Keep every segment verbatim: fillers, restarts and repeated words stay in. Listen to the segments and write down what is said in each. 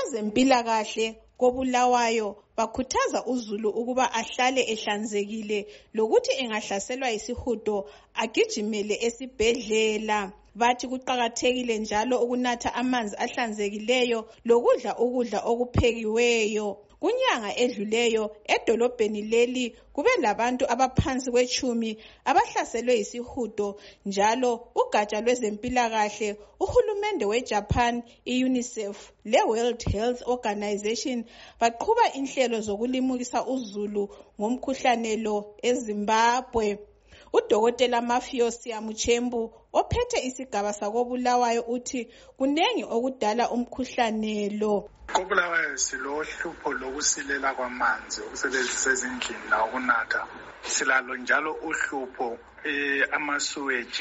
Abezempilakahle koBulawayo bakhuthaza uzulu ukuba ahlale ehlanzekile lokuthi engahlaselwa yisihudo agijimele esibhedlela. Bathi kuqakathekile njalo ukunatha amanzi ahlanzekileyo lokudla ukudla okuphekiweyo. Kunyanga edluleyo edolobheni leli kube labantu abaphansi kwetshumi abahlaselwe yisihudo, njalo ugatsha lwezempilakahle, uhulumende weJapan, iUNICEF leWorld Health Organization baqhuba inhlelo zokulimukisa uzulu ngomkhuhlane lo eZimbabwe. Udokotela Mafio Siamuchembu ophethe isigaba sakoBulawayo uthi kunengi okudala umkhuhlane lo. KoBulawayo silohlupho lokusilela kwamanzi ukusebenzisa ezindlini la ukunatha. Silalo njalo uhlupho eh, ama-sewage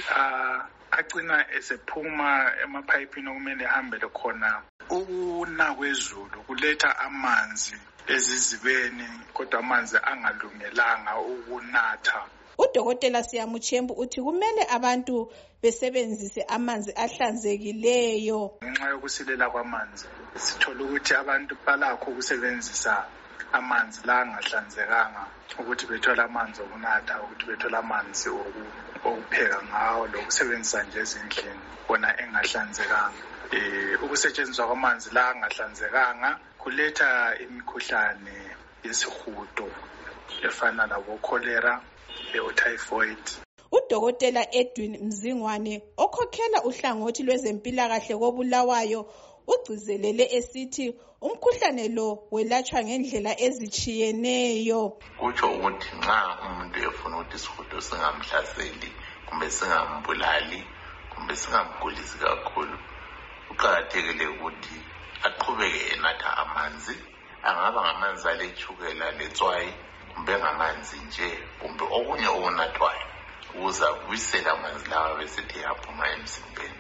agcina esephuma emapayipini okumele ehambele khona. Ukuna kwezulu kuletha amanzi ezizibeni, kodwa amanzi angalungelanga ukunatha. Udokotela Siamuchembu uthi kumele abantu besebenzise amanzi ahlanzekileyo. Ngenxa yokusilela kwamanzi sithola ukuthi abantu balakho ukusebenzisa amanzi la angahlanzekanga, ukuthi bethola amanzi okunatha, ukuthi bethola amanzi okupheka ngawo, lokusebenzisa nje ezindlini wona engahlanzekanga. Eh ukusetshenziswa kwamanzi la angahlanzekanga kuletha imikhuhlane yesihudo efana labo cholera, typhoid. Udokotela Edwin Mzingwane okhokhela uhlangothi lwezempilakahle koBulawayo ugcizelele esithi umkhuhlane lo welatshwa ngendlela ezitshiyeneyo. Kutsho ukuthi nxa umuntu efuna ukuthi isihudo singamhlaseli kumbe singambulali kumbe singamgulisi kakhulu, kuqakathekile ukuthi aqhubeke enatha amanzi, angaba ngamanzi aletshukela letswayi kumbe ngamanzi nje kumbe okunye okunathwayo, ukuze abuyisele amanzi lawa besithi yaphuma emzimbeni.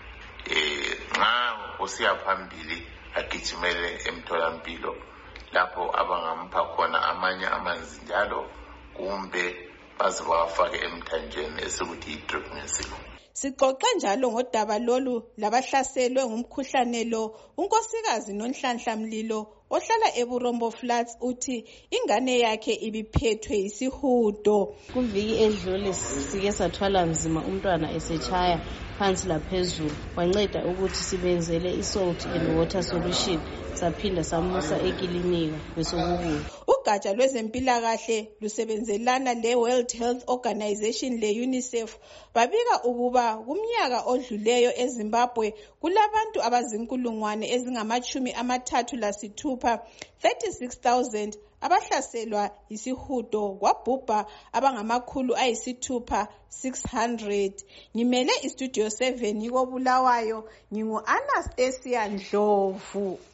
Eh nxa usiya phambili agijimele emtholampilo lapho abangamupha khona amanye amanzi njalo, kumbe baze bawafake emthanjeni esikuthi yi-drip ngesilungu. Sixoxe njalo ngodaba lolu labahlaselwe ngumkhuhlane lo. Unkosikazi Nonhlanhla Mlilo ohlala eBurombo Flats uthi ingane yakhe ibiphethwe yisihudo. Kuviki edlule sike sathwala nzima umntwana esetshaya phansi laphezulu, wanceda ukuthi sibenzele i-salt and water solution, saphinda samusa ekilinika besokubuya. Ugatsha lwezempilakahle lusebenzelana leWorld Health Organization leUNICEF babika ukuba kumnyaka odluleyo eZimbabwe kulabantu abazinkulungwane ezingamachumi amathathu lasithupha, thirty-six thousand abahlaselwa yisihudo, kwabhubha abangamakhulu ayisithupha, six hundred. Ngimele istudio seven koBulawayo, ngingu Anastasia Ndlovu.